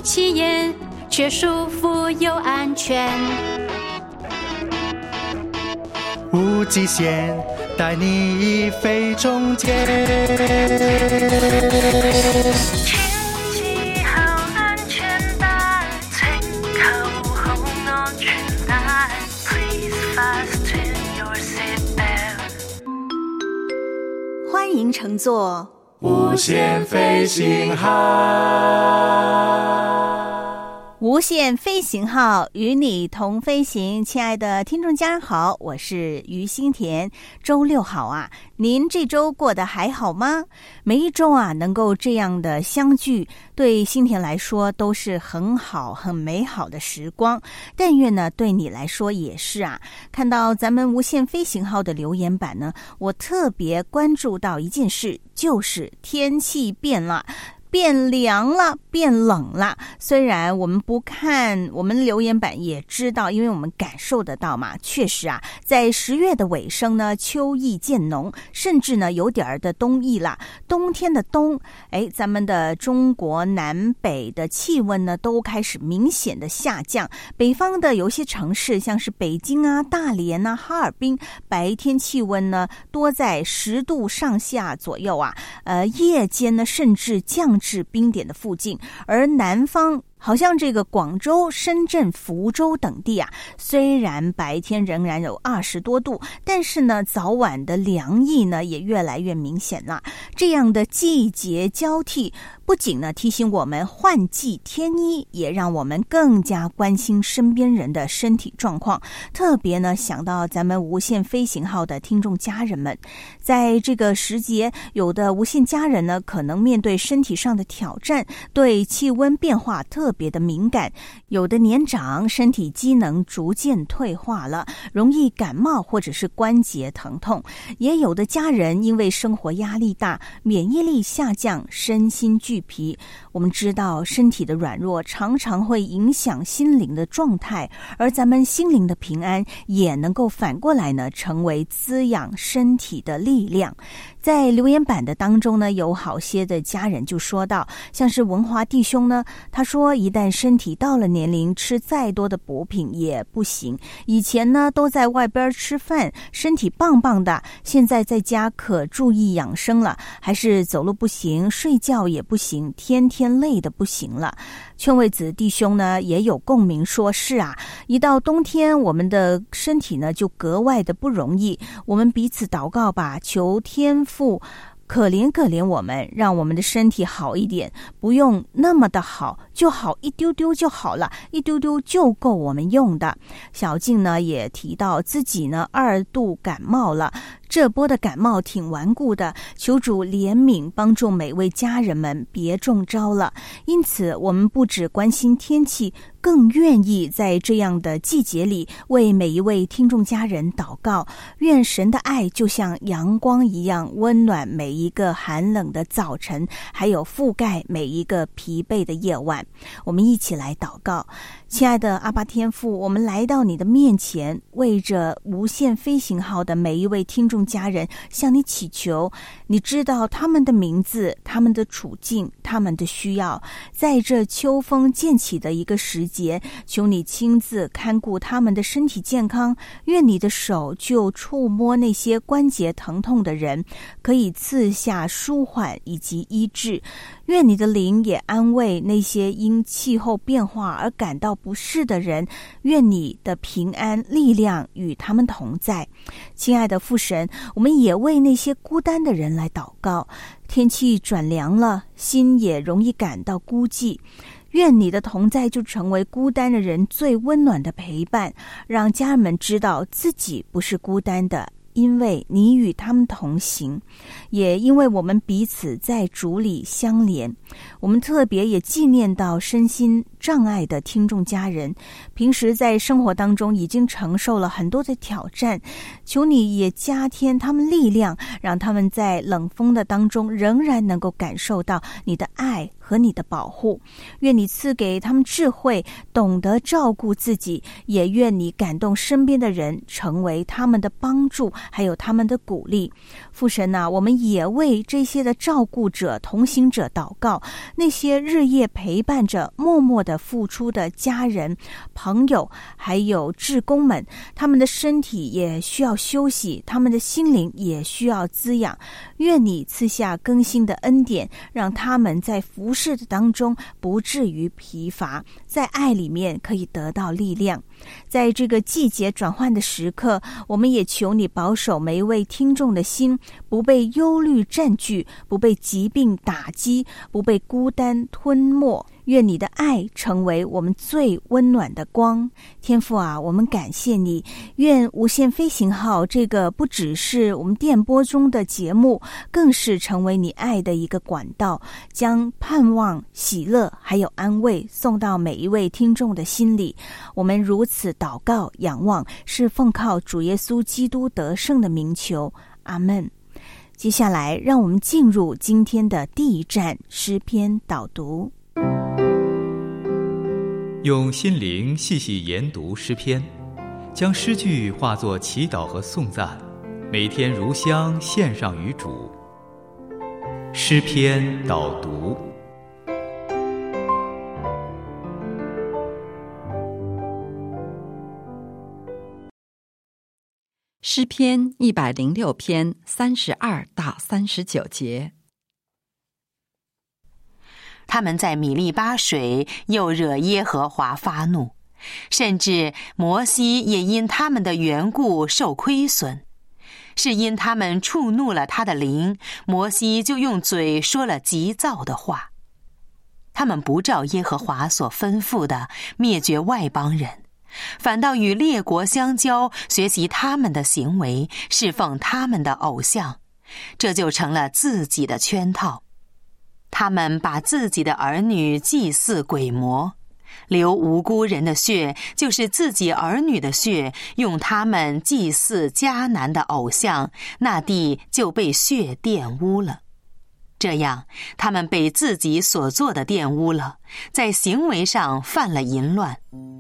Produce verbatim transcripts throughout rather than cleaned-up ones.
起眼，却舒服又安全。 无极限，带你飞中间。 天气好，安全带，请扣好安全帶。Please fasten your seatbelt。 欢迎乘坐无限飞行号。 无限飞行号与你同飞行。亲爱的听众家人好，我是于心田。周六好啊，您这周过得还好吗？每一周啊能够这样的相聚，对心田来说都是很好很美好的时光，但愿呢对你来说也是啊。看到咱们无限飞行号的留言板呢，我特别关注到一件事，就是天气变了，变凉了，变冷了。虽然我们不看我们留言板也知道，因为我们感受得到嘛。确实啊，在十月的尾声呢，秋意渐浓，甚至呢有点的冬意啦。冬天的冬，哎，咱们的中国南北的气温呢都开始明显的下降。北方的有些城市，像是北京啊、大连啊、哈尔滨，白天气温呢多在十度上下左右啊，呃，夜间呢甚至降至冰点的附近。而南方好像这个广州、深圳、福州等地啊，虽然白天仍然有二十多度，但是呢，早晚的凉意呢也越来越明显了。这样的季节交替，不仅呢提醒我们换季添衣，也让我们更加关心身边人的身体状况。特别呢想到咱们无限飞行号的听众家人们，在这个时节，有的无限家人呢可能面对身体上的挑战，对气温变化特别的敏感，有的年长身体机能逐渐退化了，容易感冒或者是关节疼痛，也有的家人因为生活压力大，免疫力下降，身心俱疲。我们知道身体的软弱常常会影响心灵的状态，而咱们心灵的平安也能够反过来呢成为滋养身体的力量。在留言板的当中呢，有好些的家人就说到，像是文华弟兄呢，他说一旦身体到了年龄，吃再多的补品也不行。以前呢都在外边吃饭，身体棒棒的，现在在家可注意养生了，还是走路不行，睡觉也不行，天天累得不行了。劝慰子弟兄呢也有共鸣，说是啊，一到冬天我们的身体呢就格外的不容易，我们彼此祷告吧，求天父可怜可怜我们，让我们的身体好一点，不用那么的好，就好一丢丢就好了，一丢丢就够我们用的。小静呢也提到自己呢二度感冒了，这波的感冒挺顽固的，求主怜悯帮助每位家人们别中招了。因此我们不只关心天气，更愿意在这样的季节里为每一位听众家人祷告，愿神的爱就像阳光一样温暖每一个寒冷的早晨，还有覆盖每一个疲惫的夜晚。我们一起来祷告。亲爱的阿爸天父，我们来到你的面前，为着无限飞行号的每一位听众家人向你祈求，你知道他们的名字，他们的处境，他们的需要。在这秋风渐起的一个时节，求你亲自看顾他们的身体健康，愿你的手就触摸那些关节疼痛的人，可以赐下舒缓以及医治。愿你的灵也安慰那些因气候变化而感到不适的人，愿你的平安力量与他们同在。亲爱的父神，我们也为那些孤单的人来祷告，天气转凉了，心也容易感到孤寂，愿你的同在就成为孤单的人最温暖的陪伴，让家人们知道自己不是孤单的，因为你与他们同行，也因为我们彼此在主里相连。我们特别也纪念到身心障碍的听众家人，平时在生活当中已经承受了很多的挑战，求你也加添他们力量，让他们在冷风的当中仍然能够感受到你的爱和你的保护。愿你赐给他们智慧，懂得照顾自己，也愿你感动身边的人，成为他们的帮助，还有他们的鼓励。父神啊，我们也为这些的照顾者、同行者祷告，那些日夜陪伴着、默默的付出的家人、朋友，还有志工们，他们的身体也需要休息，他们的心灵也需要滋养。愿你赐下更新的恩典，让他们在服侍的当中不至于疲乏，在爱里面可以得到力量。在这个季节转换的时刻，我们也求你保守每一位听众的心，不被忧虑占据，不被疾病打击，不被孤单吞没。愿你的爱成为我们最温暖的光。天父啊，我们感谢你，愿无限飞行号这个不只是我们电波中的节目，更是成为你爱的一个管道，将盼望、喜乐还有安慰送到每一位听众的心里。我们如此祷告仰望，是奉靠主耶稣基督得胜的名求，阿们。接下来让我们进入今天的第一站诗篇导读。 用心灵细细研读诗篇，将诗句化作祈祷和颂赞，每天如香献上于主。诗篇导读。 诗篇一百零六篇三十二到三十九节。 他们在米利巴水又惹耶和华发怒，甚至摩西也因他们的缘故受亏损。是因他们触怒了他的灵，摩西就用嘴说了急躁的话。他们不照耶和华所吩咐的灭绝外邦人，反倒与列国相交，学习他们的行为，侍奉他们的偶像，这就成了自己的圈套。他们把自己的儿女祭祀鬼魔，流无辜人的血，就是自己儿女的血，用他们祭祀迦南的偶像，那地就被血玷污了。这样，他们被自己所做的玷污了，在行为上犯了淫乱。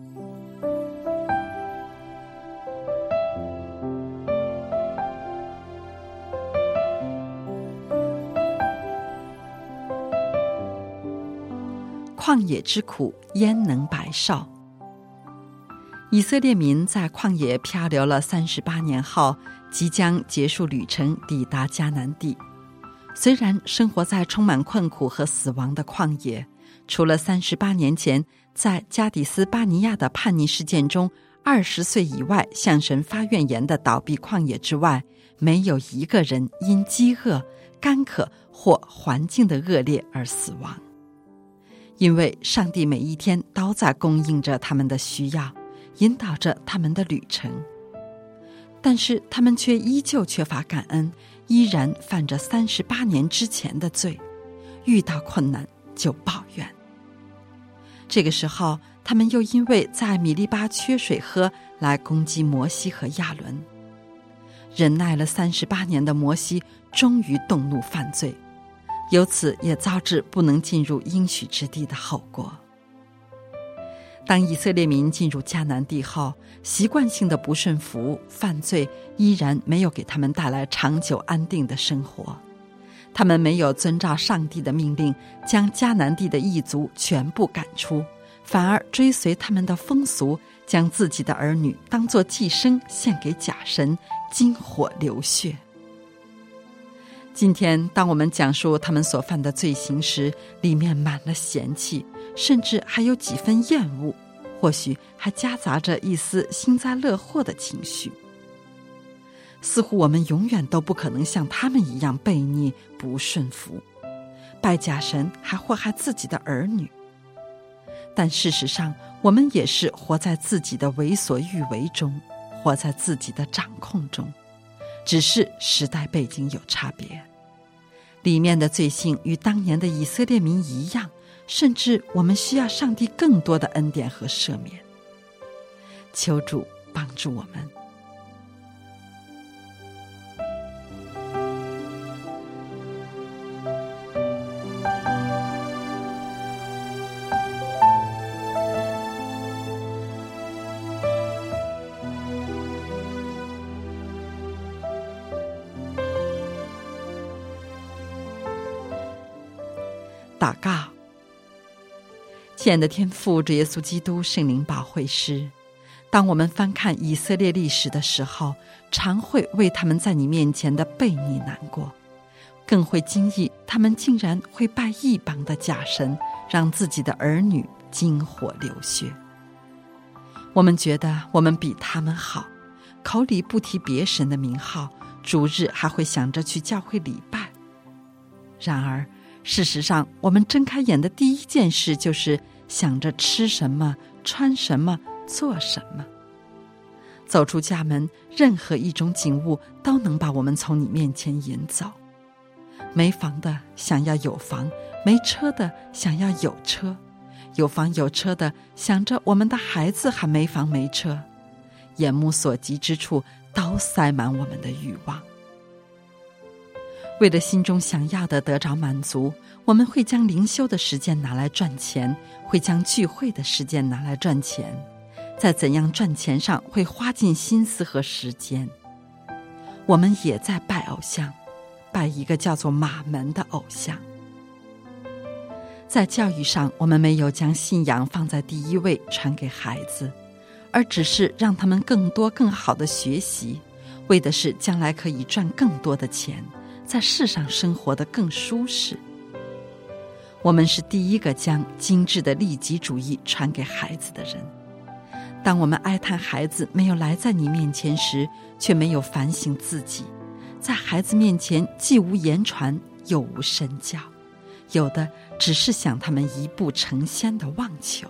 旷野之苦，焉能白受？以色列民在旷野漂流了三十八年后，即将结束旅程，抵达迦南地。虽然生活在充满困苦和死亡的旷野，除了三十八年前在加底斯巴尼亚的叛逆事件中二十岁以外向神发怨言的倒闭旷野之外，没有一个人因饥饿、干渴或环境的恶劣而死亡。因为上帝每一天都在供应着他们的需要，引导着他们的旅程，但是他们却依旧缺乏感恩，依然犯着三十八年之前的罪，遇到困难就抱怨。这个时候，他们又因为在米利巴缺水喝来攻击摩西和亚伦。忍耐了三十八年的摩西终于动怒犯罪，由此也招致不能进入应许之地的后果。当以色列民进入迦南地后，习惯性的不顺服、犯罪依然没有给他们带来长久安定的生活。他们没有遵照上帝的命令，将迦南地的异族全部赶出，反而追随他们的风俗，将自己的儿女当作祭牲献给假神，金火流血。今天当我们讲述他们所犯的罪行时，里面满了嫌弃，甚至还有几分厌恶，或许还夹杂着一丝幸灾乐祸的情绪。似乎我们永远都不可能像他们一样悖逆不顺服，拜假神还祸害自己的儿女。但事实上，我们也是活在自己的为所欲为中，活在自己的掌控中，只是时代背景有差别。里面的罪性与当年的以色列民一样，甚至我们需要上帝更多的恩典和赦免。求主帮助我们。 祷告。亲爱的天父，主耶稣基督圣灵保惠师，当我们翻看以色列历史的时候，常会为他们在你面前的悖逆难过，更会惊异他们竟然会拜异邦的假神，让自己的儿女经火流血。我们觉得我们比他们好，口里不提别神的名号，主日还会想着去教会礼拜。然而事实上，我们睁开眼的第一件事就是想着吃什么、穿什么、做什么。走出家门，任何一种景物都能把我们从你面前引走。没房的想要有房，没车的想要有车，有房有车的想着我们的孩子还没房没车，眼目所及之处都塞满我们的欲望。为了心中想要的得着满足，我们会将灵修的时间拿来赚钱，会将聚会的时间拿来赚钱，在怎样赚钱上会花尽心思和时间。我们也在拜偶像，拜一个叫做马门的偶像。在教育上，我们没有将信仰放在第一位传给孩子，而只是让他们更多更好的学习，为的是将来可以赚更多的钱，在世上生活得更舒适。我们是第一个将精致的利己主义传给孩子的人。当我们哀叹孩子没有来在你面前时，却没有反省自己，在孩子面前既无言传又无身教，有的只是想他们一步成仙的妄求。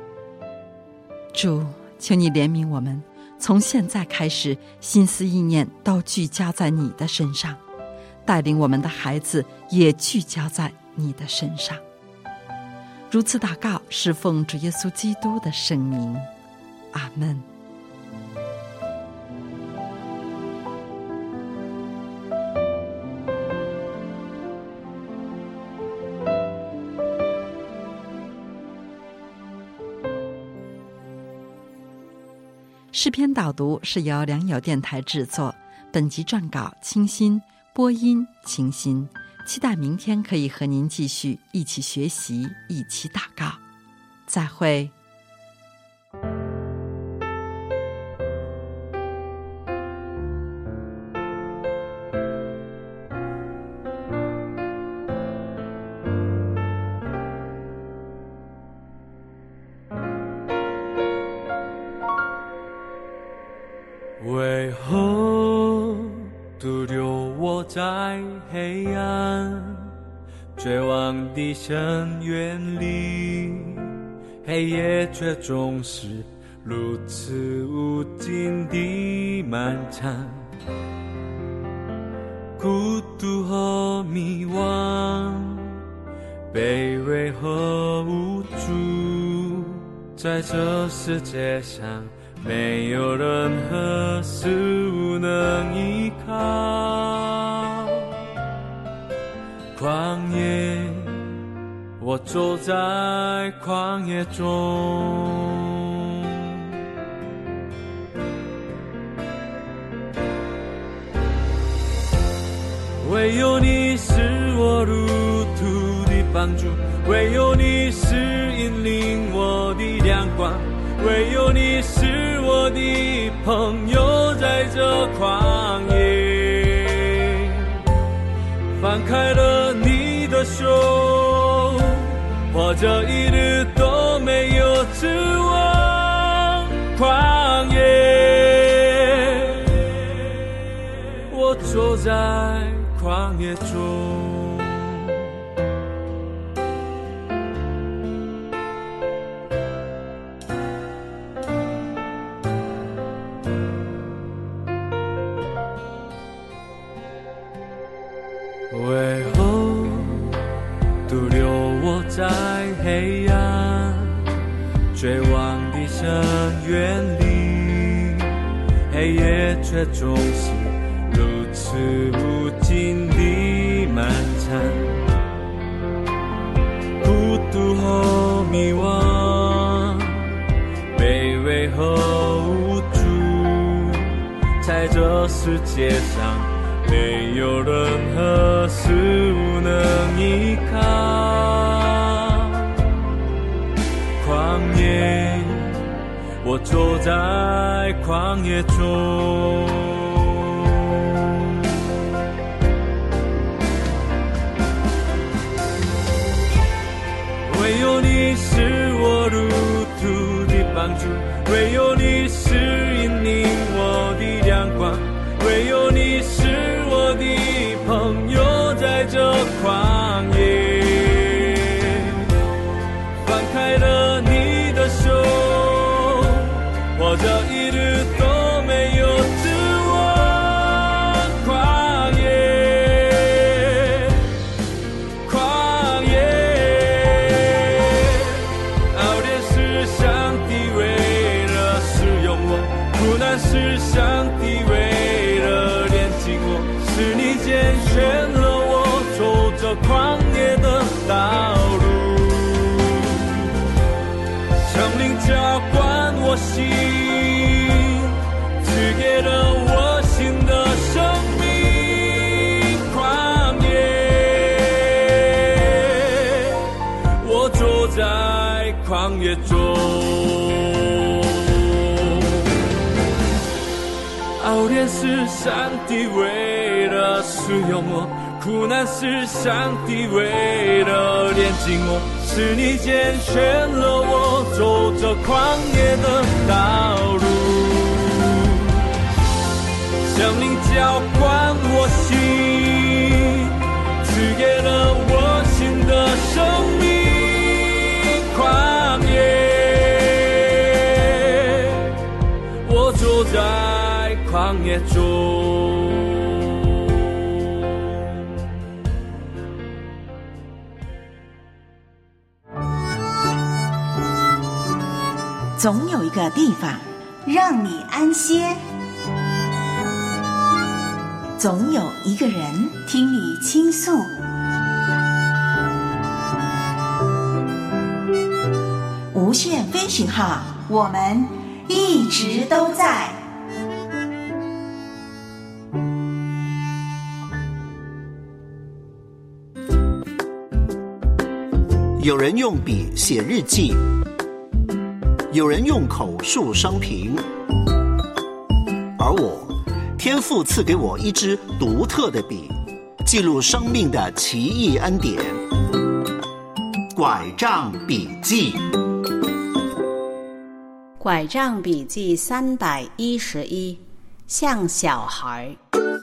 主，求你怜悯我们，从现在开始，心思意念都聚焦在你的身上，带领我们的孩子也聚焦在你的身上。如此祷告，是奉主耶稣基督的圣名，阿们。诗篇导读是由良友电台制作，本集撰稿清新，播音清新。期待明天可以和您继续一起学习，一起祷告。再会。 为何独留我在黑暗绝望的深渊里，黑夜却总是如此无尽的漫长，孤独和迷惘，卑微和无助，在这世界上没有任何事物能依靠。旷野，我走在旷野中，唯有你是我路途的帮助，唯有你是引领我的亮光，唯有你是我的朋友，在这旷野放开了你的手，或者一日都没有指望。旷野，我走在旷野中，为何独留我在黑暗绝望的深渊里，黑夜却总是如此无尽的漫长，孤独和迷惘，卑微和无助，在这世界上没有任何事物能依靠。旷野，我走在旷野中，唯有你是我路途的帮助，唯有你是引领我的亮光，唯有你是我的朋友，在这旷野放开了你的手，我这一日都没有指望。旷野，旷野，熬炼是上帝为了使用我，苦难是上帝为了炼净我，是你拣选了我走这旷野的道路。圣灵浇灌我心，赐给了我新的生命。旷野，我走在旷野中，熬炼是上帝为了使用我，苦难是上帝为了炼净我，是你拣选了我走这旷野的道路。圣灵浇灌我心，赐给了我新的生命。旷野，我走在旷野中。 总有一个地方让你安歇， 总有一个人听你倾诉。 无限飞行号， 我们一直都在。 有人用笔写日记，有人用口述生平，而我，天父赐给我一支独特的笔，记录生命的奇异恩典。拐杖笔记， 拐杖笔记三百一十一，像小孩。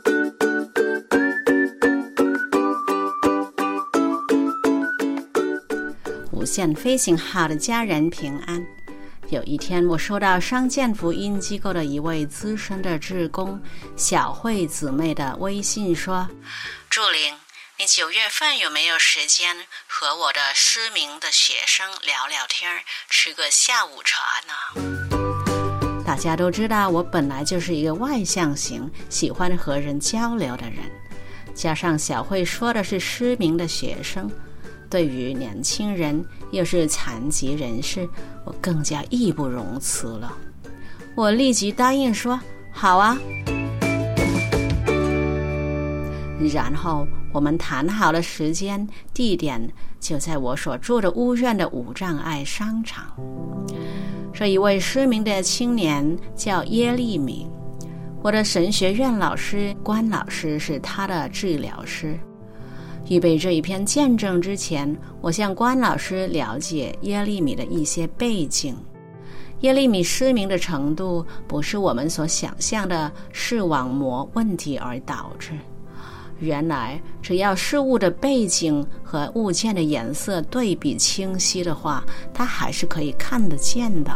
无限飞行号的家人平安。有一天，我收到商建福音机构的一位资深的志工小慧姊妹的微信说：祝玲，你九月份有没有时间和我的失明的学生聊聊天，吃个下午茶呢？大家都知道，我本来就是一个外向型，喜欢和人交流的人，加上小慧说的是失明的学生，对于年轻人又是残疾人士，我更加义不容辞了。我立即答应说好啊。然后我们谈好了时间地点，就在我所住的屋苑的无障碍商场。这一位失明的青年叫耶利米，我的神学院老师关老师是他的治疗师。预备这一篇见证之前，我向关老师了解耶利米的一些背景。耶利米失明的程度不是我们所想象的视网膜问题而导致，原来只要事物的背景和物件的颜色对比清晰的话，它还是可以看得见的。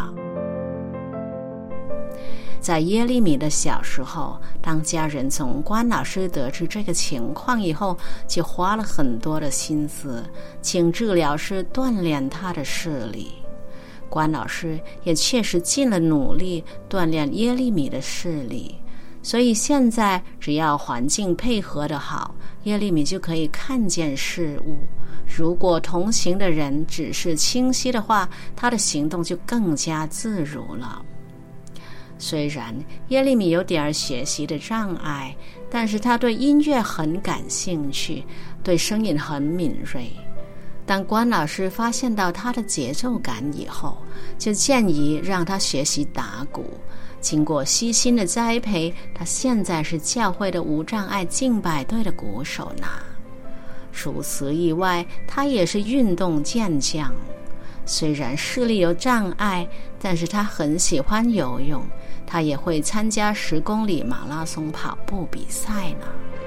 在耶利米的小时候，当家人从关老师得知这个情况以后，就花了很多的心思请治疗师锻炼他的视力。关老师也确实尽了努力锻炼耶利米的视力，所以现在只要环境配合得好，耶利米就可以看见事物。如果同行的人指示清晰的话，他的行动就更加自如了。 虽然耶利米有点学习的障碍，但是他对音乐很感兴趣，对声音很敏锐。当关老师发现到他的节奏感以后，就建议让他学习打鼓。经过悉心的栽培，他现在是教会的无障碍敬拜队的鼓手呢。除此以外，他也是运动健将。虽然视力有障碍，但是他很喜欢游泳，他也会参加十公里马拉松跑步比赛呢。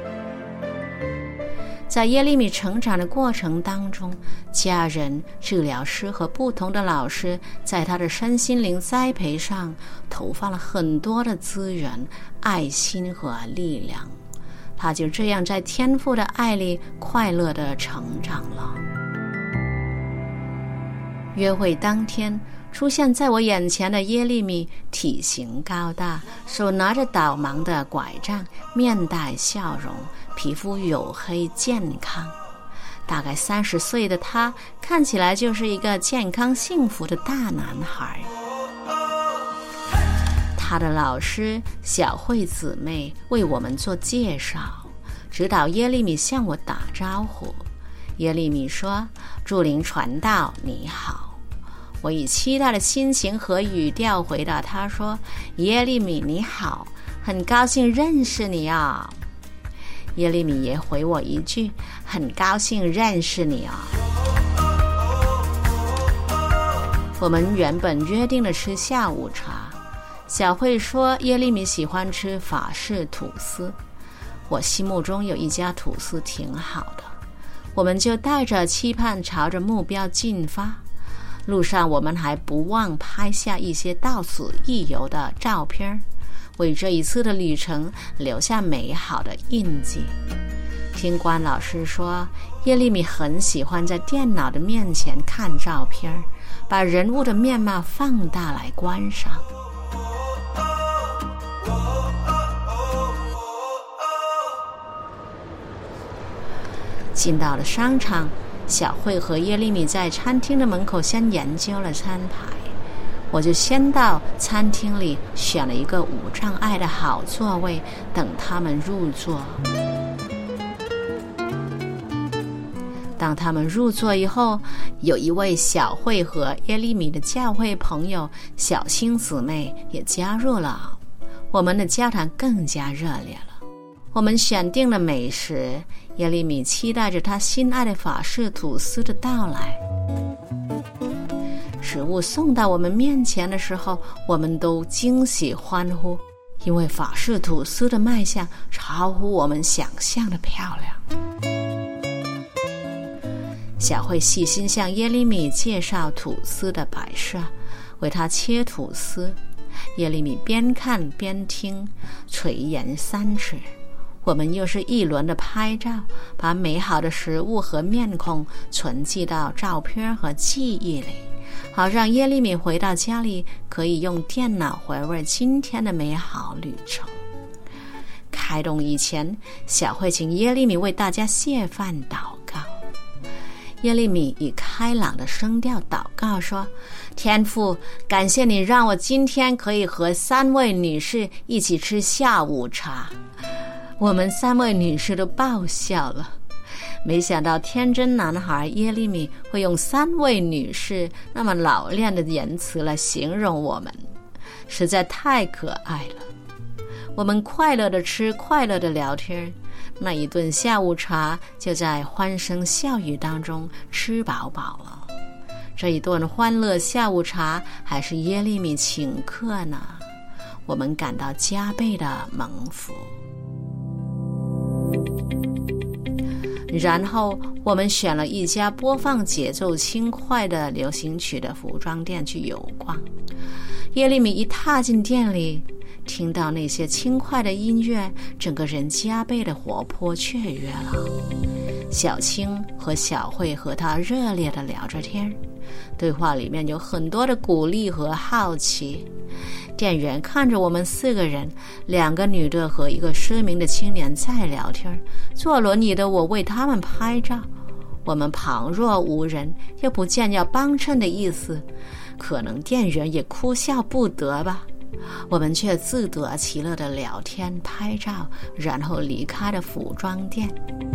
在耶利米成长的过程当中，家人、治疗师和不同的老师在他的身心灵栽培上投放了很多的资源、爱心和力量。他就这样在天父的爱里快乐地成长了。约会当天，出现在我眼前的耶利米体型高大，手拿着导盲的拐杖，面带笑容，皮肤黝黑健康。大概三十岁的他，看起来就是一个健康幸福的大男孩。他的老师小慧姊妹为我们做介绍，指导耶利米向我打招呼。耶利米说：“祝灵传道你好。”我以期待的心情和语调回答他说：“耶利米你好，很高兴认识你啊。”耶利米也回我一句：“很高兴认识你啊。”我们原本约定了吃下午茶，小慧说耶利米喜欢吃法式吐司，我心目中有一家吐司挺好的，我们就带着期盼朝着目标进发。路上我们还不忘拍下一些到此一游的照片，为这一次的旅程留下美好的印记。听关老师说，耶利米很喜欢在电脑的面前看照片，把人物的面貌放大来观赏。进到了商场，小慧和耶利米在餐厅的门口先研究了餐牌，我就先到餐厅里选了一个无障碍的好座位，等他们入座。当他们入座以后，有一位小慧和耶利米的教会朋友小星姊妹也加入了，我们的交谈更加热烈了。我们选定了美食，耶利米期待着他心爱的法式吐司的到来。食物送到我们面前的时候，我们都惊喜欢呼，因为法式吐司的卖相超乎我们想象的漂亮。小慧细心向耶利米介绍吐司的摆设，为他切吐司。耶利米边看边听，垂涎三尺。我们又是一轮的拍照，把美好的食物和面孔存记到照片和记忆里，好让耶利米回到家里可以用电脑回味今天的美好旅程。开动以前，小慧请耶利米为大家谢饭祷告。耶利米以开朗的声调祷告说：“天父，感谢你让我今天可以和三位女士一起吃下午茶。”我们三位女士都爆笑了，没想到天真男孩耶利米会用三位女士那么老练的言辞来形容我们，实在太可爱了。我们快乐的吃，快乐的聊天，那一顿下午茶就在欢声笑语当中吃饱饱了。这一顿欢乐下午茶还是耶利米请客呢，我们感到加倍的蒙福。然后我们选了一家播放节奏轻快的流行曲的服装店去游逛。耶利米一踏进店里，听到那些轻快的音乐，整个人加倍的活泼雀跃了。小青和小慧和他热烈地聊着天，对话里面有很多的鼓励和好奇。店员看着我们四个人，两个女的和一个失明的青年在聊天，坐轮椅的我为他们拍照。我们旁若无人，又不见要帮衬的意思，可能店员也哭笑不得吧。 我们却自得其乐的聊天拍照，然后离开了服装店。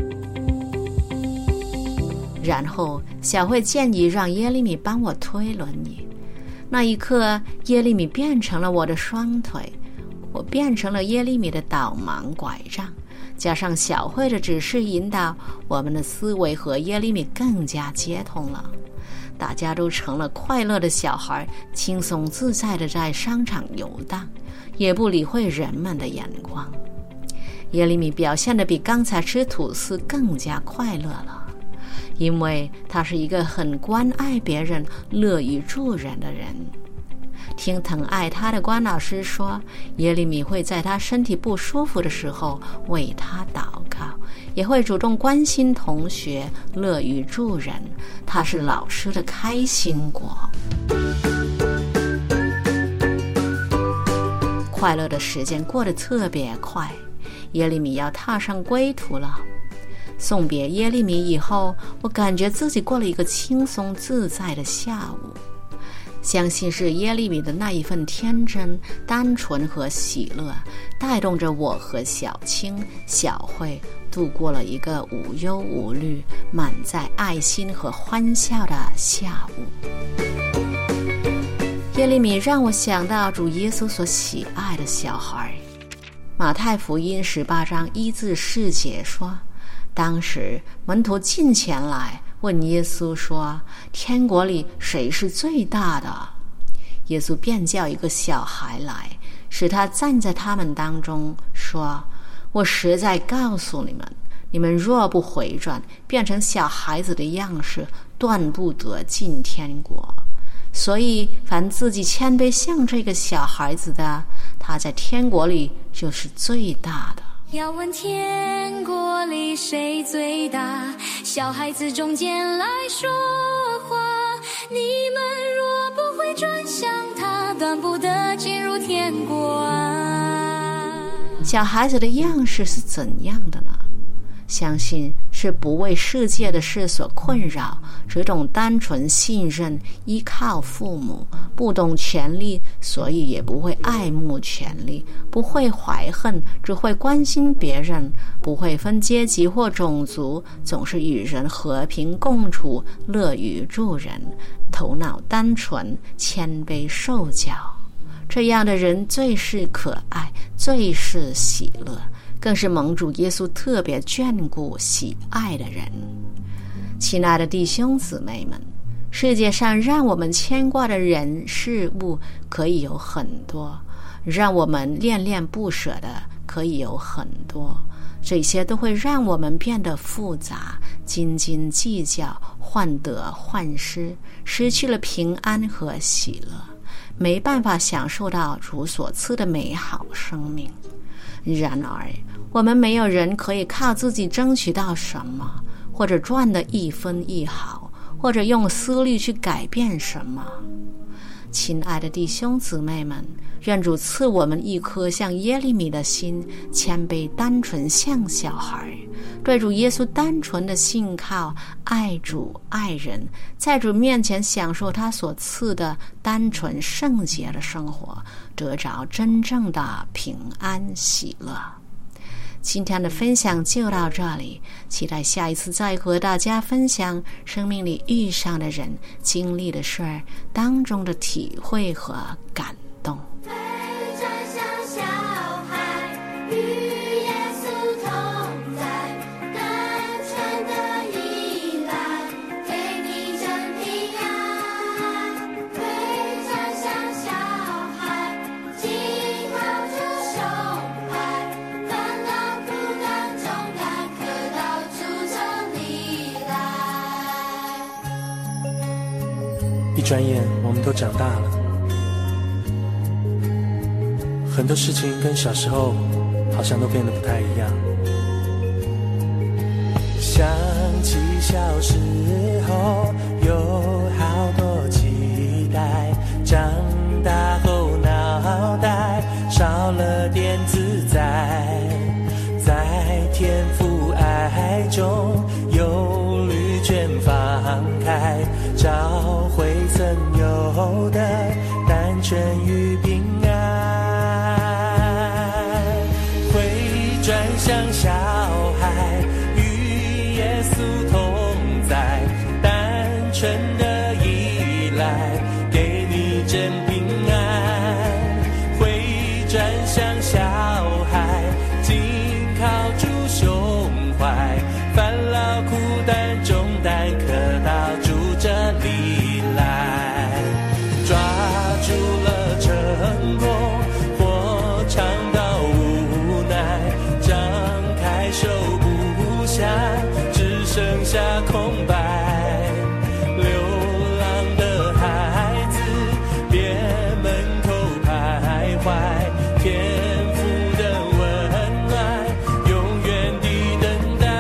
然后小慧建议让耶利米帮我推轮椅，那一刻耶利米变成了我的双腿，我变成了耶利米的导盲拐杖，加上小慧的指示引导，我们的思维和耶利米更加接通了。大家都成了快乐的小孩，轻松自在地在商场游荡，也不理会人们的眼光。耶利米表现得比刚才吃吐司更加快乐了，因为他是一个很关爱别人、乐于助人的人。听疼爱他的关老师说，耶利米会在他身体不舒服的时候为他祷告，也会主动关心同学，乐于助人。他是老师的开心果。快乐的时间过得特别快，耶利米要踏上归途了。送别耶利米以后，我感觉自己过了一个轻松自在的下午。相信是耶利米的那一份天真、单纯和喜乐，带动着我和小青、小慧度过了一个无忧无虑、满载爱心和欢笑的下午。耶利米让我想到主耶稣所喜爱的小孩。马太福音十八章一至四节说，当时门徒近前来问耶稣说，天国里谁是最大的？耶稣便叫一个小孩来，使他站在他们当中，说，我实在告诉你们，你们若不回转，变成小孩子的样式，断不得进天国。所以凡自己谦卑像这个小孩子的，他在天国里就是最大的。 要问天国里谁最大，小孩子中间来说话，你们若不会转向他，断不得进入天国啊。 小孩子的样式是怎样的呢？相信是不为世界的事所困扰，只懂单纯信任依靠父母，不懂权力，所以也不会爱慕权力，不会怀恨，只会关心别人，不会分阶级或种族，总是与人和平共处，乐于助人，头脑单纯，谦卑受教。这样的人最是可爱，最是喜乐，更是蒙主耶稣特别眷顾喜爱的人。亲爱的弟兄姊妹们，世界上让我们牵挂的人事物可以有很多，让我们恋恋不舍的可以有很多，这些都会让我们变得复杂，斤斤计较，患得患失，失去了平安和喜乐，没办法享受到主所赐的美好生命。然而我们没有人可以靠自己争取到什么，或者赚得一分一毫，或者用私利去改变什么。亲爱的弟兄姊妹们，愿主赐我们一颗像耶利米的心，谦卑单纯像小孩，对主耶稣单纯的信靠，爱主爱人，在主面前享受他所赐的单纯圣洁的生活，得着真正的平安喜乐。今天的分享就到这里，期待下一次再和大家分享生命里遇上的人、经历的事儿当中的体会和感动。 一转眼我们都长大了，很多事情跟小时候好像都变得不太一样。想起小时候有好多期待，长大后脑袋少了点自在，在天父爱中有旅卷放开，找回曾有的单纯与平安。 转向小孩，与耶稣同在，单纯的依赖，给你真平安。回转向小孩，紧靠主胸怀，烦恼苦担重担可到主这里来，抓住了成功，或尝到无奈，张开手不下，只剩下空白。流浪的孩子，别门口徘徊，天父的温暖，永远的等待。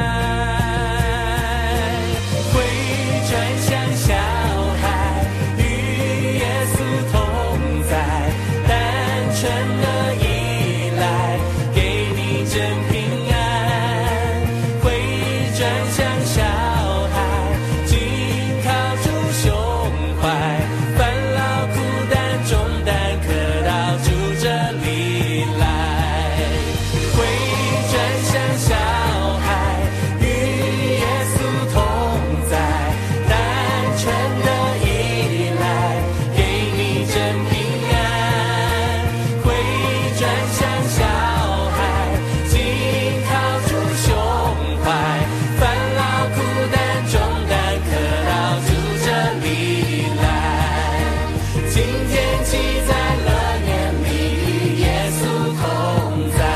回转向小孩，与耶稣同在，单纯的依赖，给你真平安。回转向小孩，紧靠主胸怀，烦恼苦担重担可到主这里来。回转向小孩，与耶稣同在，单纯的依赖，给你真平安。回转向小孩，紧靠主胸怀，烦恼苦担重担可到主这里来。今天起在乐年里，与耶稣同在。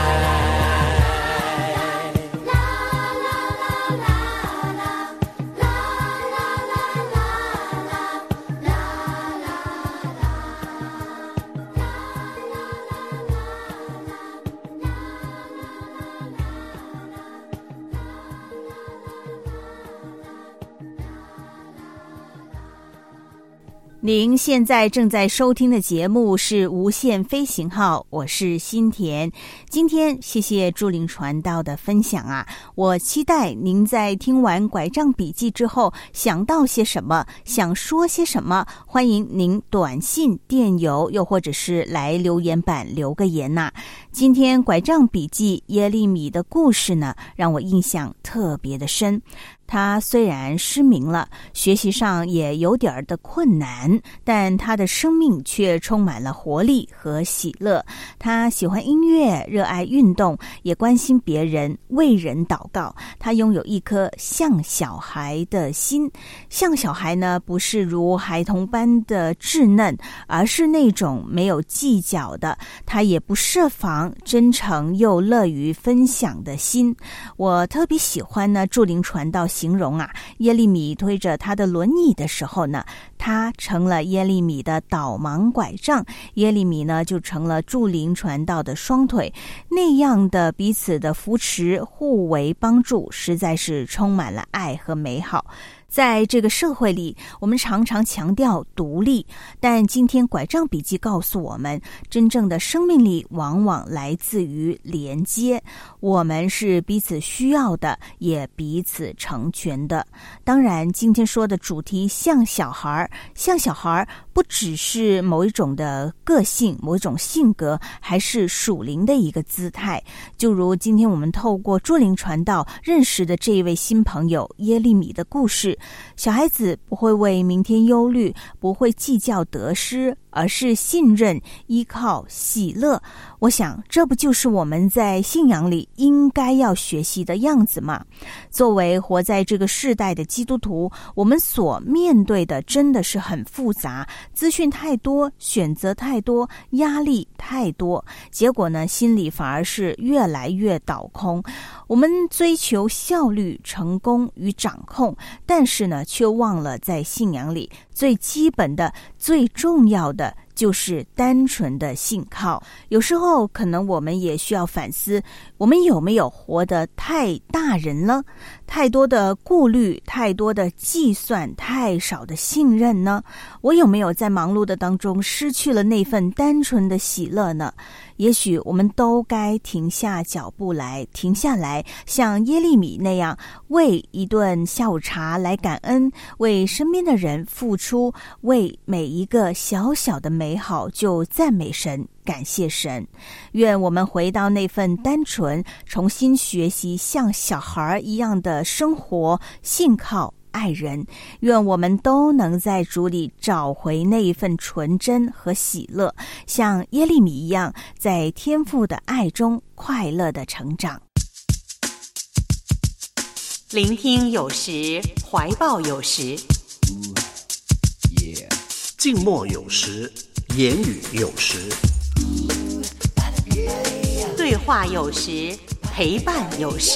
您现在正在收听的节目是无限飞行号，我是新田。今天谢谢祝灵传道的分享啊，我期待您在听完拐杖笔记之后想到些什么，想说些什么，欢迎您短信、电邮，又或者是来留言板留个言呐、啊。今天拐杖笔记耶利米的故事呢，让我印象特别的深。他虽然失明了，学习上也有点的困难，但他的生命却充满了活力和喜乐。他喜欢音乐，热爱运动，也关心别人，为人祷告。他拥有一颗像小孩的心。像小孩呢，不是如孩童般的稚嫩，而是那种没有计较的，他也不设防，真诚又乐于分享的心。我特别喜欢呢，祝灵传道形容啊，耶利米推着他的轮椅的时候呢，他成了耶利米的导盲拐杖，耶利米呢就成了祝灵传道的双腿，那样的彼此的扶持、互为帮助，实在是充满了爱和美好。在这个社会里，我们常常强调独立，但今天拐杖笔记告诉我们，真正的生命力往往来自于连接。我们是彼此需要的，也彼此成全的。当然，今天说的主题像小孩，像小孩不只是某一种的个性、某一种性格，还是属灵的一个姿态。就如今天我们透过祝灵传道认识的这一位新朋友耶利米的故事。小孩子不会为明天忧虑，不会计较得失，而是信任、依靠、喜乐。我想这不就是我们在信仰里应该要学习的样子吗？作为活在这个世代的基督徒，我们所面对的真的是很复杂，资讯太多，选择太多，压力太多，结果呢，心里反而是越来越倒空。我们追求效率、成功与掌控，但是呢，却忘了在信仰里最基本的、最重要的就是单纯的信靠。有时候可能我们也需要反思，我们有没有活得太大人了？太多的顾虑，太多的计算，太少的信任呢？我有没有在忙碌的当中失去了那份单纯的喜乐呢？也许我们都该停下脚步来，停下来，像耶利米那样，为一顿下午茶来感恩，为身边的人付出，为每一个小小的美美好，就赞美神，感谢神。愿我们回到那份单纯，重新学习像小孩一样的生活，信靠爱人。愿我们都能在主里找回那一份纯真和喜乐，像耶利米一样，在天父的爱中快乐的成长。 聆听有时，怀抱有时， 静默有时，言语有时， 对话有时，陪伴有时。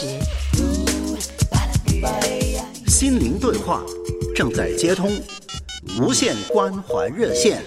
心灵对话正在接通，无限关怀热线。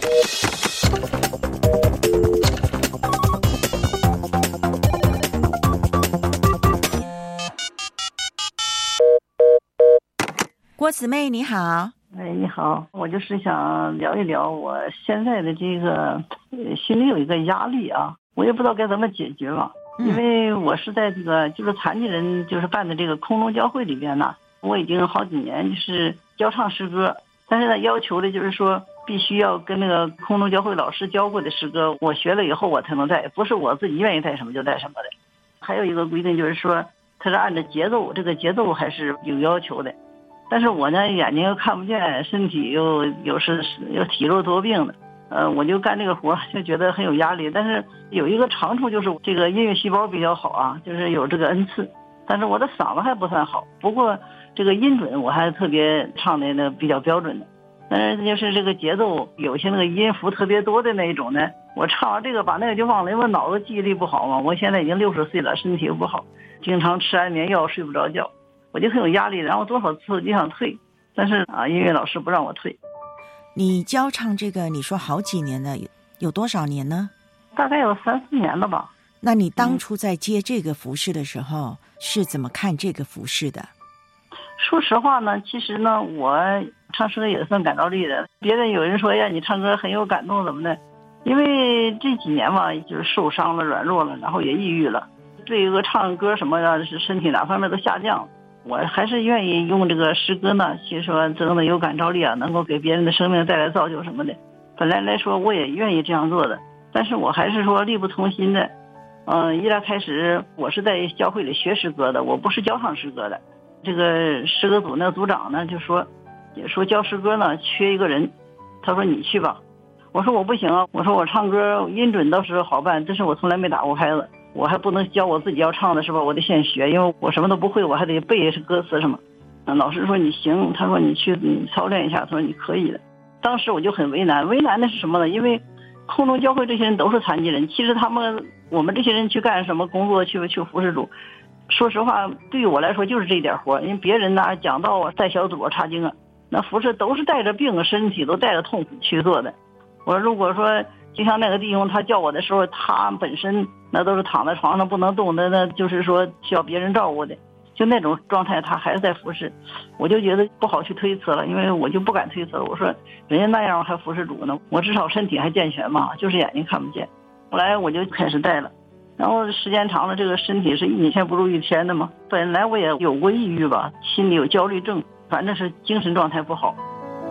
郭姊妹你好。 哎，你好，我就是想聊一聊我现在的这个呃心里有一个压力啊，我也不知道该怎么解决嘛。因为我是在这个就是残疾人就是办的这个空中教会里边呢，我已经好几年就是教唱诗歌，但是呢要求的就是说必须要跟那个空中教会老师教过的诗歌，我学了以后我才能带，不是我自己愿意带什么就带什么的。还有一个规定就是说，它是按照节奏，这个节奏还是有要求的。但是我呢眼睛又看不见，身体又有时又体弱多病的，呃，我就干这个活就觉得很有压力。但是有一个长处就是这个音乐细胞比较好啊，就是有这个恩赐。但是我的嗓子还不算好，不过这个音准我还特别唱的那比较标准的。但是就是这个节奏，有些那个音符特别多的那一种呢，我唱完这个把那个就忘了，因为脑子记忆力不好嘛。我现在已经六十岁了，身体又不好，经常吃安眠药，睡不着觉。我就很有压力，然后多少次我就想退，但是啊，音乐老师不让我退。 你教唱这个，你说好几年了，有有多少年呢？ 大概有三四年了吧。 那你当初在接这个服事的时候，嗯、是怎么看这个服事的？ 说实话呢，其实呢，我唱诗歌也算感召力的。别人有人说呀，你唱歌很有感动怎么的？因为这几年嘛，就是受伤了、软弱了，然后也抑郁了，对一个唱歌什么的，是身体哪方面都下降了。我还是愿意用这个诗歌呢，其实说真的有感召力啊，能够给别人的生命带来造就什么的。本来来说我也愿意这样做的，但是我还是说力不从心的。嗯、呃，一来开始我是在教会里学诗歌的，我不是教唱诗歌的。这个诗歌组那组长呢就说，也说教诗歌呢缺一个人，他说你去吧。我说我不行啊，我说我唱歌音准倒是好办，但是我从来没打过拍子。我还不能教我自己要唱的是吧？我得现学，因为我什么都不会，我还得背是歌词什么。老师说你行，他说你去你操练一下，他说你可以的。当时我就很为难，为难的是什么呢？因为空中教会这些人都是残疾人，其实他们我们这些人去干什么工作，去去服侍主，说实话对于我来说就是这一点活。因为别人呢讲道啊、带小组啊、查经啊，那服侍都是带着病，身体都带着痛苦去做的。我说如果说就像那个弟兄他叫我的时候，他本身那都是躺在床上不能动的，那就是说需要别人照顾的，就那种状态他还是在服侍，我就觉得不好去推辞了，因为我就不敢推辞了。我说人家那样还服侍主呢，我至少身体还健全嘛，就是眼睛看不见。后来我就开始带了，然后时间长了，这个身体是一天不如一天的嘛。本来我也有过抑郁吧，心里有焦虑症，反正是精神状态不好，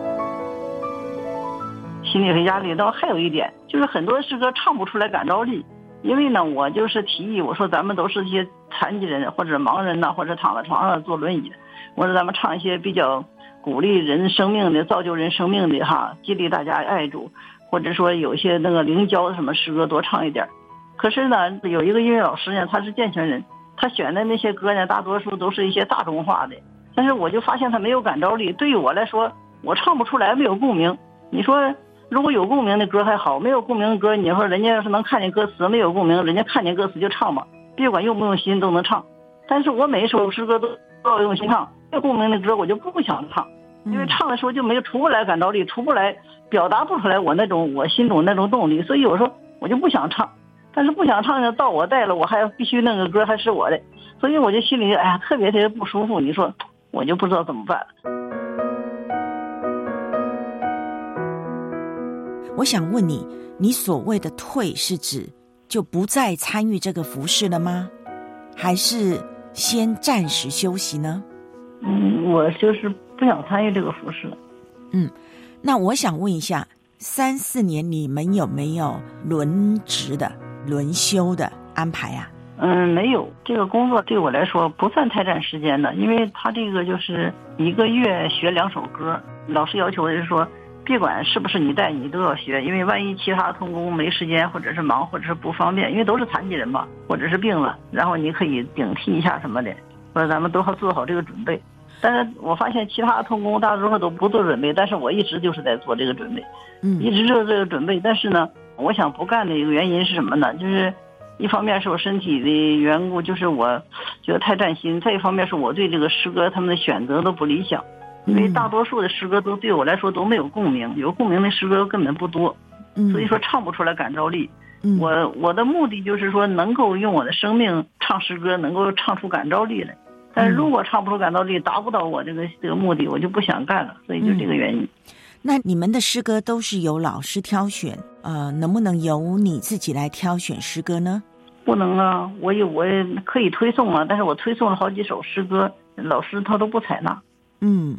心里很压力。然后还有一点就是很多诗歌唱不出来感召力，因为呢我就是提议，我说咱们都是一些残疾人或者盲人呐，或者躺在床上坐轮椅的，我说咱们唱一些比较鼓励人生命的、造就人生命的哈，激励大家爱主，或者说有些那个灵交什么诗歌多唱一点。可是呢有一个音乐老师呢，他是健全人，他选的那些歌呢大多数都是一些大众化的，但是我就发现他没有感召力，对于我来说我唱不出来，没有共鸣。你说如果有共鸣的歌还好，没有共鸣的歌，你说人家要是能看见歌词，没有共鸣，人家看见歌词就唱嘛，别管用不用心都能唱。但是我每一首诗歌都都要用心唱，没有共鸣的歌我就不想唱，因为唱的时候就没有出不来感召力，出不来表达不出来我那种我心中那种动力，所以有时候我就不想唱。但是不想唱呢，到我带了，我还必须那个歌还是我的，所以我就心里哎呀特别特别不舒服。你说我就不知道怎么办了。 我想问你，你所谓的退是指就不再参与这个服事了吗？还是先暂时休息呢？ 嗯，我就是不想参与这个服事了。 嗯，那我想问一下， 三四年你们有没有轮值的、轮休的安排啊？ 嗯，没有。这个工作对我来说不算太占时间的，因为他这个就是一个月学两首歌，老师要求的是说，别管是不是你带，你都要学，因为万一其他同工没时间，或者是忙，或者是不方便，因为都是残疾人嘛，或者是病了，然后你可以顶替一下什么的，说咱们都要做好这个准备。但是我发现其他同工大多数都不做准备，但是我一直就是在做这个准备， 嗯， 一直做这个准备。但是呢，我想不干的一个原因是什么呢？就是一方面是我身体的缘故，就是我觉得太占心；再一方面是我对这个诗歌他们的选择都不理想，因为大多数的诗歌都对我来说都没有共鸣，有共鸣的诗歌根本不多，所以说唱不出来感召力。我我的目的就是说能够用我的生命唱诗歌，能够唱出感召力来。但是如果唱不出感召力，达不到我这个这个目的，我就不想干了，所以就这个原因。 嗯，那你们的诗歌都是由老师挑选，呃，能不能由你自己来挑选诗歌呢？ 不能啊，我有我也可以推送啊，但是我推送了好几首诗歌，老师他都不采纳。 嗯，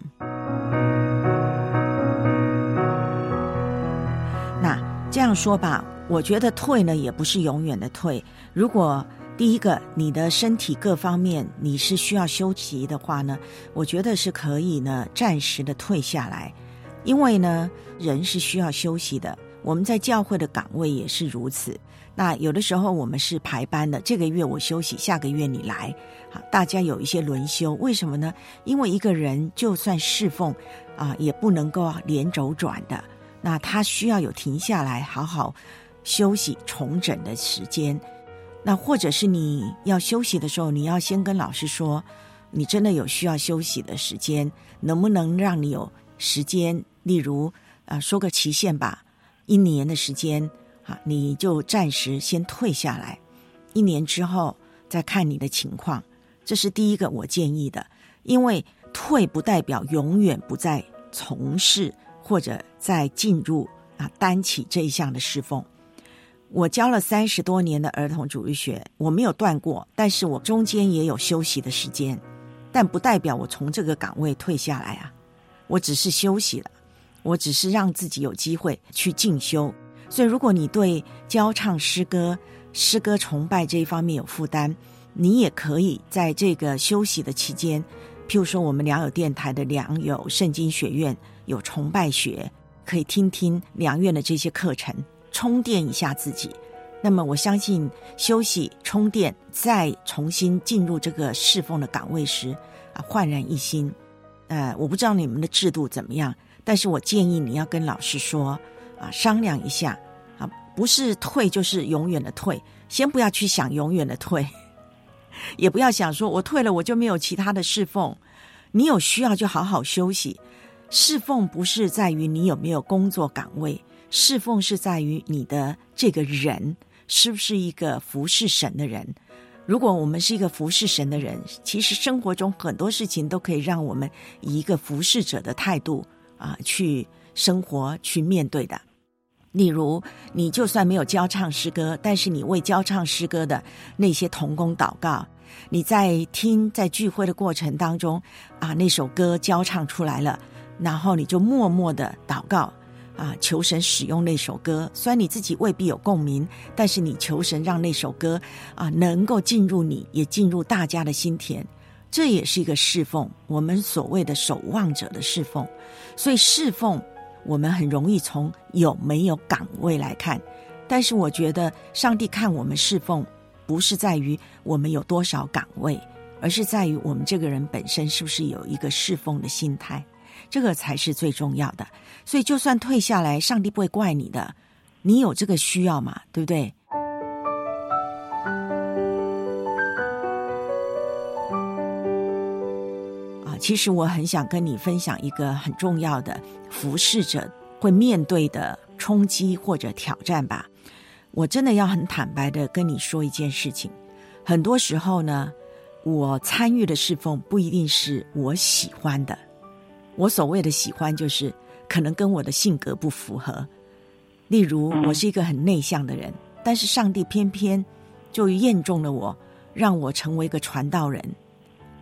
那这样说吧，我觉得退呢也不是永远的退。如果第一个，你的身体各方面你是需要休息的话呢，我觉得是可以呢暂时的退下来，因为呢人是需要休息的，我们在教会的岗位也是如此。那有的时候我们是排班的，这个月我休息，下个月你来，好，大家有一些轮休。为什么呢？因为一个人就算侍奉啊，也不能够连轴转的，那他需要有停下来好好休息重整的时间。那或者是你要休息的时候，你要先跟老师说，你真的有需要休息的时间，能不能让你有时间，例如啊，说个期限吧，一年的时间啊，你就暂时先退下来，一年之后再看你的情况。这是第一个我建议的，因为退不代表永远不再从事或者再进入啊担起这一项的侍奉。我教了三十多年的儿童主日学，我没有断过，但是我中间也有休息的时间，但不代表我从这个岗位退下来啊，我只是休息了，我只是让自己有机会去进修。所以如果你对教唱诗歌、诗歌崇拜这一方面有负担，你也可以在这个休息的期间，譬如说我们良友电台的良友圣经学院有崇拜学，可以听听良院的这些课程，充电一下自己。那么我相信休息充电，再重新进入这个侍奉的岗位时啊，焕然一新。呃，我不知道你们的制度怎么样，但是我建议你要跟老师说啊，商量一下啊，不是退就是永远的退，先不要去想永远的退，也不要想说我退了我就没有其他的侍奉，你有需要就好好休息。侍奉不是在于你有没有工作岗位，侍奉是在于你的这个人是不是一个服侍神的人。如果我们是一个服侍神的人，其实生活中很多事情都可以让我们以一个服侍者的态度啊去生活去面对的。例如你就算没有教唱诗歌，但是你为教唱诗歌的那些同工祷告，你在听在聚会的过程当中啊，那首歌教唱出来了，然后你就默默的祷告啊，求神使用那首歌，虽然你自己未必有共鸣，但是你求神让那首歌啊能够进入你，也进入大家的心田，这也是一个侍奉，我们所谓的守望者的侍奉。所以侍奉我们很容易从有没有岗位来看，但是我觉得上帝看我们侍奉不是在于我们有多少岗位，而是在于我们这个人本身是不是有一个侍奉的心态，这个才是最重要的。所以就算退下来，上帝不会怪你的，你有这个需要嘛，对不对？啊，其实我很想跟你分享一个很重要的服侍者会面对的冲击或者挑战吧。我真的要很坦白的跟你说一件事情，很多时候呢，我参与的侍奉不一定是我喜欢的，我所谓的喜欢就是可能跟我的性格不符合。例如我是一个很内向的人，但是上帝偏偏就验中了我，让我成为一个传道人。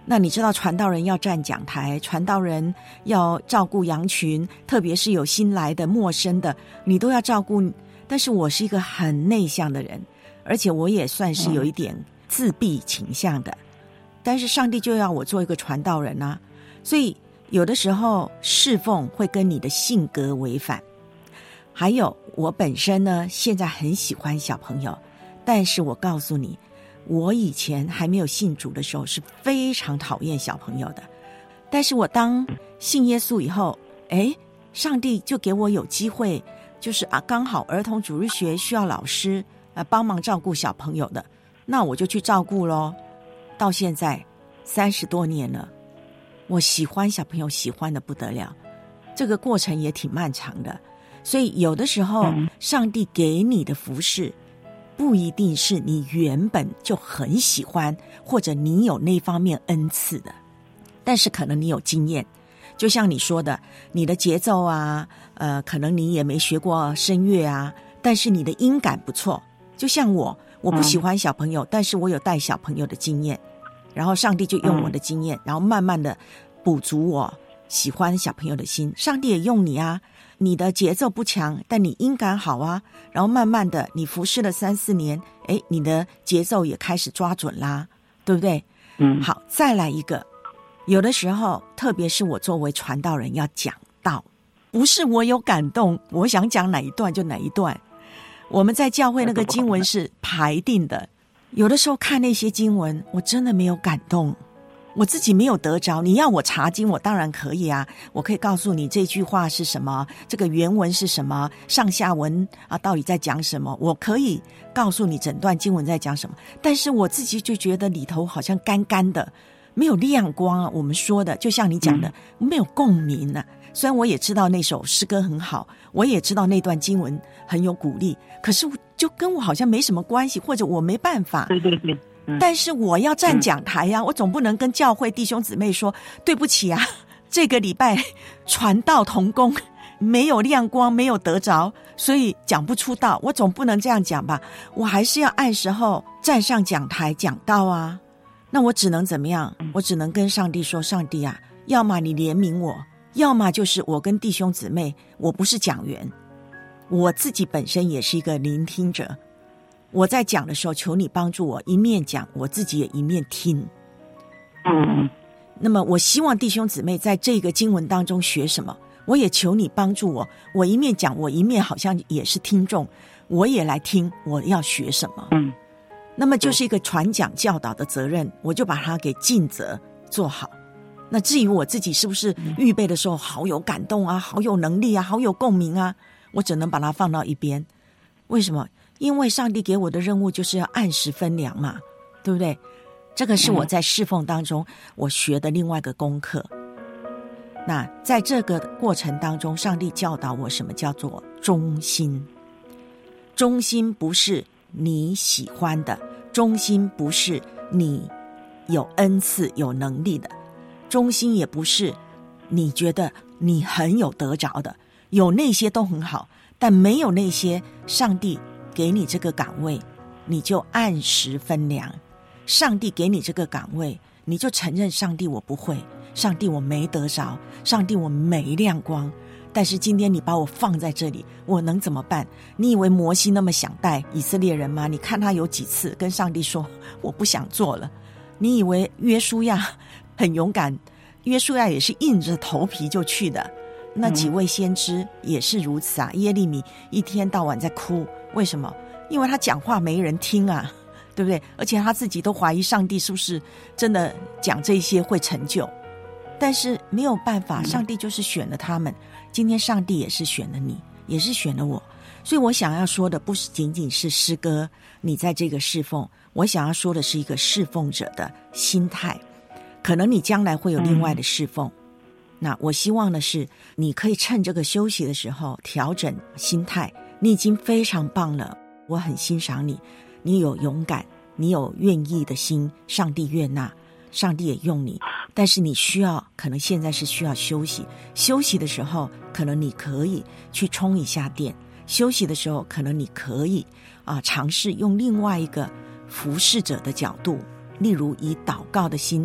那你知道传道人要站讲台，传道人要照顾羊群，特别是有新来的陌生的，你都要照顾。但是我是一个很内向的人，而且我也算是有一点自闭倾向的，但是上帝就要我做一个传道人啊，所以有的时候侍奉会跟你的性格违反。还有我本身呢，现在很喜欢小朋友，但是我告诉你，我以前还没有信主的时候是非常讨厌小朋友的，但是我当信耶稣以后，诶，上帝就给我有机会，就是啊，刚好儿童主日学需要老师呃帮忙照顾小朋友的，那我就去照顾咯。到现在三十多年了，我喜欢小朋友，喜欢的不得了，这个过程也挺漫长的。所以有的时候上帝给你的服事不一定是你原本就很喜欢，或者你有那方面恩赐的，但是可能你有经验，就像你说的，你的节奏啊，呃，可能你也没学过声乐啊，但是你的音感不错。就像我，我不喜欢小朋友，嗯、但是我有带小朋友的经验，然后上帝就用我的经验，嗯、然后慢慢的补足我喜欢小朋友的心。上帝也用你啊。你的节奏不强，但你音感好啊，然后慢慢的你服侍了三四年，诶，你的节奏也开始抓准啦，对不对？嗯，好，再来一个，有的时候特别是我作为传道人要讲道，不是我有感动，我想讲哪一段就哪一段，我们在教会那个经文是排定的，有的时候看那些经文我真的没有感动，我自己没有得着，你要我查经我当然可以啊，我可以告诉你这句话是什么，这个原文是什么，上下文啊到底在讲什么，我可以告诉你整段经文在讲什么，但是我自己就觉得里头好像干干的，没有亮光啊，我们说的就像你讲的、嗯、没有共鸣啊。虽然我也知道那首诗歌很好，我也知道那段经文很有鼓励，可是就跟我好像没什么关系，或者我没办法。对对对，但是我要站讲台呀、啊嗯，我总不能跟教会弟兄姊妹说对不起啊，这个礼拜传道同工没有亮光，没有得着，所以讲不出道，我总不能这样讲吧，我还是要按时候站上讲台讲道啊。那我只能怎么样？我只能跟上帝说，上帝啊，要么你怜悯我，要么就是我跟弟兄姊妹，我不是讲员，我自己本身也是一个聆听者，我在讲的时候求你帮助我，一面讲我自己也一面听。嗯，那么我希望弟兄姊妹在这个经文当中学什么，我也求你帮助我，我一面讲我一面好像也是听众，我也来听我要学什么。嗯，那么就是一个传讲教导的责任，我就把它给尽责做好。那至于我自己是不是预备的时候好有感动啊，好有能力啊，好有共鸣啊，我只能把它放到一边。为什么？因为上帝给我的任务就是要按时分粮嘛，对不对？这个是我在侍奉当中我学的另外一个功课。那在这个过程当中，上帝教导我什么叫做忠心。忠心不是你喜欢的，忠心不是你有恩赐有能力的，忠心也不是你觉得你很有得着的，有那些都很好，但没有那些上帝给你这个岗位，你就按时分粮。上帝给你这个岗位，你就承认上帝我不会，上帝我没得着，上帝我没亮光，但是今天你把我放在这里，我能怎么办？你以为摩西那么想带以色列人吗？你看他有几次跟上帝说我不想做了。你以为约书亚很勇敢？约书亚也是硬着头皮就去的。那几位先知也是如此啊，耶利米一天到晚在哭，为什么？因为他讲话没人听啊，对不对？而且他自己都怀疑上帝是不是真的讲这些会成就，但是没有办法，上帝就是选了他们。今天上帝也是选了你，也是选了我，所以我想要说的不是仅仅是诗歌，你在这个侍奉，我想要说的是一个侍奉者的心态。可能你将来会有另外的侍奉，那我希望的是你可以趁这个休息的时候调整心态。你已经非常棒了，我很欣赏你，你有勇敢，你有愿意的心，上帝悦纳，上帝也用你，但是你需要，可能现在是需要休息。休息的时候可能你可以去充一下电，休息的时候可能你可以啊尝试用另外一个服侍者的角度，例如以祷告的心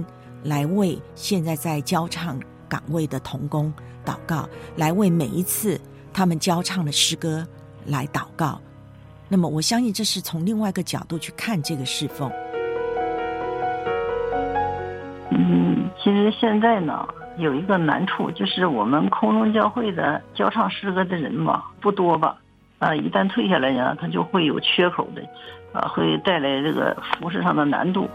来为现在在交唱岗位的同工祷告，来为每一次他们交唱的诗歌来祷告。那么我相信这是从另外一个角度去看这个侍奉。 嗯，其实现在呢有一个难处，就是我们空中教会的教唱诗歌的人嘛不多吧，啊，一旦退下来呢，他就会有缺口的，啊，会带来这个服事上的难度。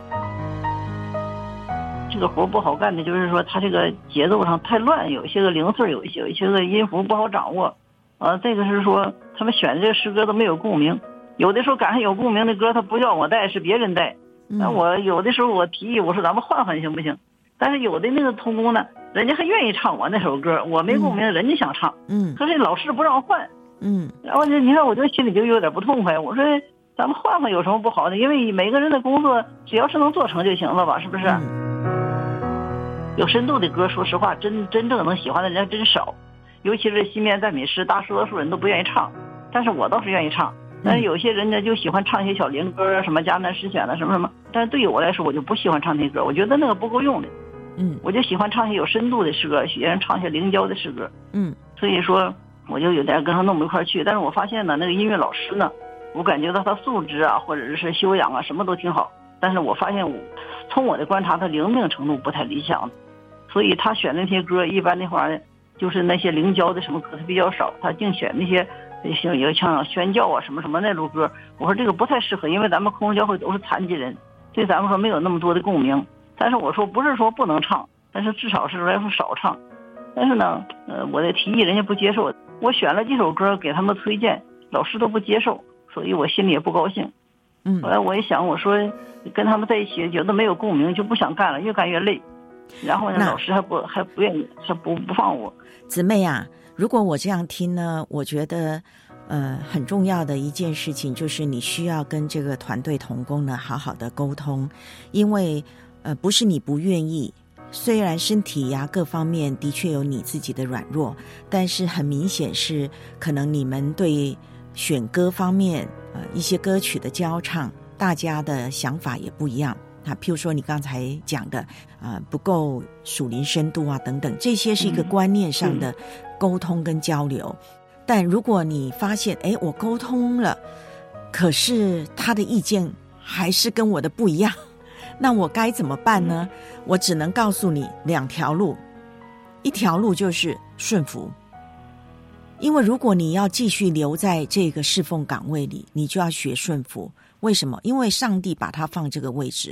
这个活不好干的，就是说他这个节奏上太乱，有一些个零碎，有一些有一些个音符不好掌握，啊，这个是说他们选的这个诗歌都没有共鸣，有的时候赶上有共鸣的歌，他不叫我带，是别人带。那我有的时候我提议我说咱们换换行不行？但是有的那个同工呢，人家还愿意唱我那首歌，我没共鸣，人家想唱， 嗯， 可是老师不让换， 嗯， 然后你看我这心里就有点不痛快，我说咱们换换有什么不好的？因为每个人的工作只要是能做成就行了吧，是不是？有深度的歌，说实话，真真正能喜欢的人真少，尤其是西面赞美诗，大多数人都不愿意唱，但是我倒是愿意唱。但是有些人呢就喜欢唱一些小灵歌啊，什么迦南诗选的什么什么，但是对于我来说，我就不喜欢唱那歌，我觉得那个不够用的。 嗯， 我就喜欢唱一些有深度的诗歌，喜欢唱一些灵交的诗歌。 嗯， 所以说我就有点跟他弄不一块去。但是我发现呢，那个音乐老师呢，我感觉到他素质啊，或者是修养啊，什么都挺好。但是我发现我从我的观察，他灵命程度不太理想，所以他选的那些歌，一般的话就是那些灵交的什么歌他比较少，他净选那些。像也像宣教啊什么什么那种歌，我说这个不太适合，因为咱们空中教会都是残疾人，对咱们说没有那么多的共鸣。但是我说不是说不能唱，但是至少是来说少唱。但是呢，呃，我的提议人家不接受，我选了几首歌给他们推荐，老师都不接受，所以我心里也不高兴。 嗯， 后来我一想，我说跟他们在一起觉得没有共鸣，就不想干了，越干越累。然后呢，老师还不还不愿意，还不不放我。 姊妹啊，如果我这样听呢，我觉得呃很重要的一件事情就是你需要跟这个团队同工呢好好的沟通，因为呃不是你不愿意，虽然身体呀、啊、各方面的确有你自己的软弱，但是很明显是可能你们对选歌方面呃一些歌曲的交唱，大家的想法也不一样。啊，譬如说你刚才讲的，呃，不够属灵深度啊，等等，这些是一个观念上的沟通跟交流。嗯、但如果你发现，哎，我沟通了，可是他的意见还是跟我的不一样，那我该怎么办呢？我只能告诉你两条路，一条路就是顺服，因为如果你要继续留在这个侍奉岗位里，你就要学顺服。为什么？因为上帝把它放这个位置。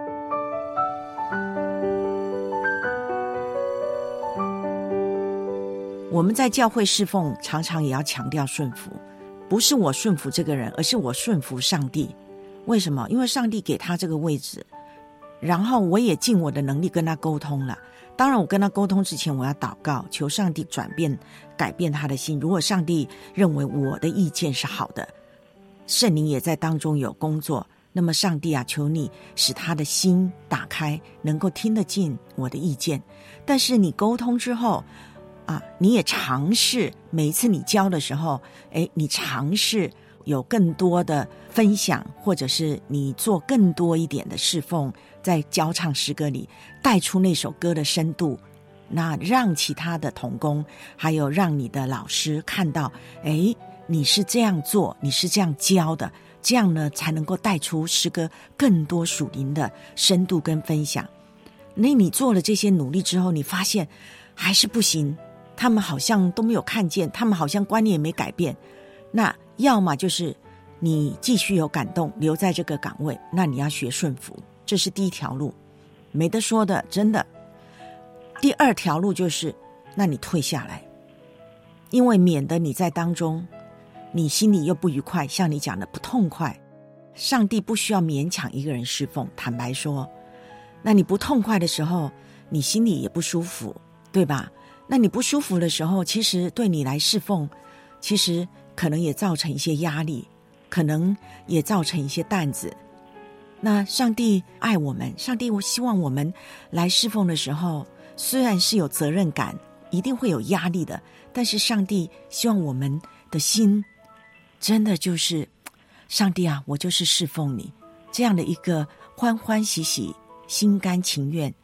我们在教会侍奉常常也要强调顺服，不是我顺服这个人，而是我顺服上帝。为什么？因为上帝给他这个位置，然后我也尽我的能力跟他沟通了。当然我跟他沟通之前，我要祷告，求上帝转变改变他的心。如果上帝认为我的意见是好的，圣灵也在当中有工作，那么上帝啊，求你使他的心打开，能够听得进我的意见。但是你沟通之后啊，你也尝试每一次你教的时候，诶，你尝试有更多的分享，或者是你做更多一点的侍奉，在教唱诗歌里带出那首歌的深度，那让其他的同工还有让你的老师看到，诶，你是这样做，你是这样教的，这样呢才能够带出诗歌更多属灵的深度跟分享。那你做了这些努力之后，你发现还是不行，他们好像都没有看见，他们好像观念也没改变，那要么就是你继续有感动留在这个岗位，那你要学顺服，这是第一条路，没得说的，真的。第二条路就是那你退下来，因为免得你在当中你心里又不愉快，像你讲的不痛快。上帝不需要勉强一个人侍奉，坦白说，那你不痛快的时候，你心里也不舒服，对吧？那你不舒服的时候，其实对你来侍奉，其实可能也造成一些压力，可能也造成一些担子。那上帝爱我们，上帝希望我们来侍奉的时候，虽然是有责任感，一定会有压力的，但是上帝希望我们的心真的就是上帝啊，我就是侍奉你，这样的一个欢欢喜喜心甘情愿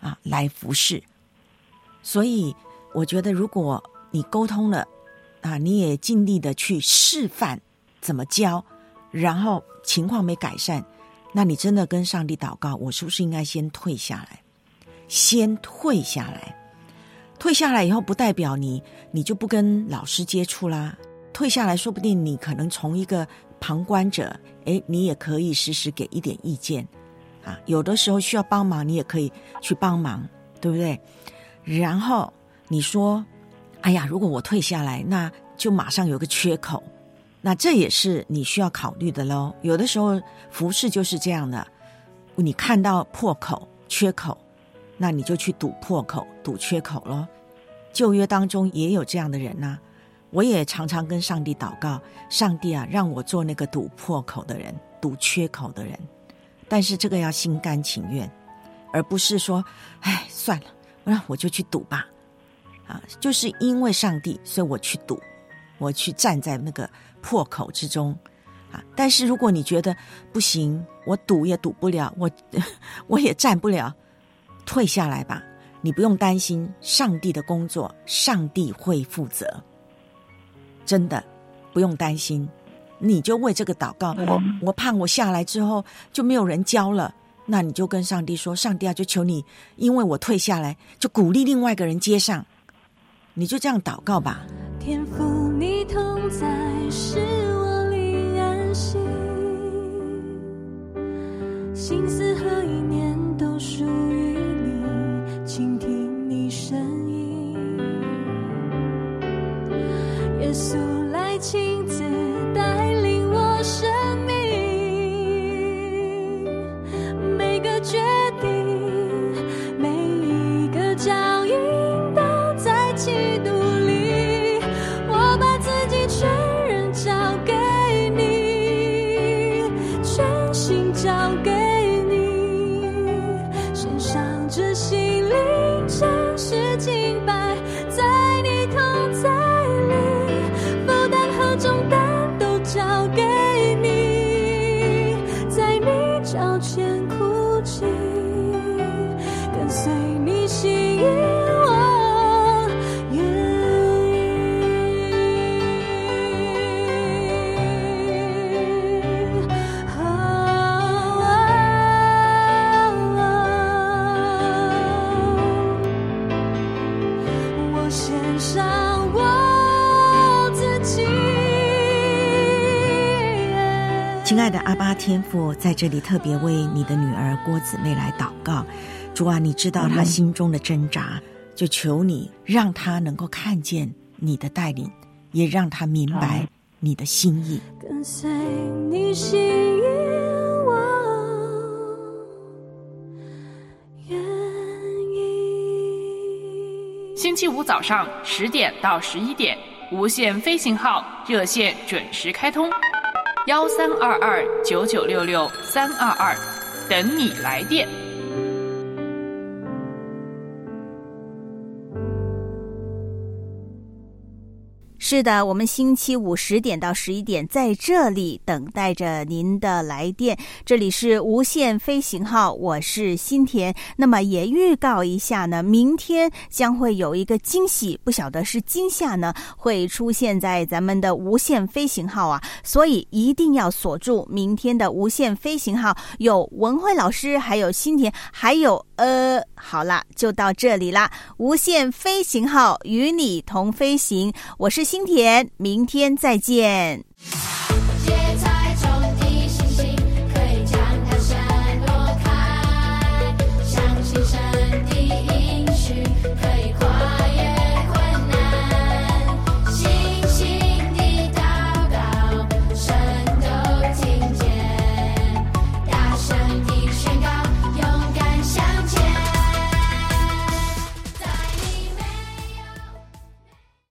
啊来服侍。所以我觉得如果你沟通了啊，你也尽力的去示范怎么教，然后情况没改善，那你真的跟上帝祷告，我是不是应该先退下来？先退下来。退下来以后不代表你你就不跟老师接触啦，退下来说不定你可能从一个旁观者，诶，你也可以时时给一点意见啊，有的时候需要帮忙你也可以去帮忙，对不对？然后你说哎呀，如果我退下来，那就马上有个缺口，那这也是你需要考虑的咯。有的时候服事就是这样的，你看到破口缺口，那你就去堵破口堵缺口咯。旧约当中也有这样的人啊，我也常常跟上帝祷告，上帝啊，让我做那个堵破口的人，堵缺口的人。但是这个要心甘情愿，而不是说哎算了，那我就去堵吧啊，就是因为上帝所以我去堵，我去站在那个破口之中啊。但是如果你觉得不行，我堵也堵不了，我我也站不了，退下来吧，你不用担心，上帝的工作上帝会负责，真的不用担心。你就为这个祷告，我怕我下来之后就没有人教了，那你就跟上帝说，上帝啊，就求你因为我退下来，就鼓励另外一个人接上，你就这样祷告吧。 天父你同在，使我灵安息，心思和意念都属于你，倾听你声音，耶稣来亲自带领我生命，每个决定，每一个脚印都在基督里，我把自己全人交给你，全心交给你，献上这心灵诚实敬拜，在你同在里，负担和重担都交给你，在你脚前哭泣，跟随你心意，我愿意。我献上我自己。 亲爱的阿爸天父，在这里特别为你的女儿郭姊妹来祷告，主啊，你知道她心中的挣扎，就求你让她能够看见你的带领，也让她明白你的心意。 跟随你心意，我愿意。 星期五早上十点到十一点，无线飞行号热线准时开通，幺三二二九九六六三二二，等你来电。 是的，我们星期五十点到十一点在这里等待着您的来电。这里是无线飞行号，我是新田。那么也预告一下呢，明天将会有一个惊喜，不晓得是惊吓呢，会出现在咱们的无线飞行号啊，所以一定要锁住明天的无线飞行号，有文慧老师，还有新田，还有呃，好啦，就到这里啦。无线飞行号与你同飞行，我是新田，明天再见。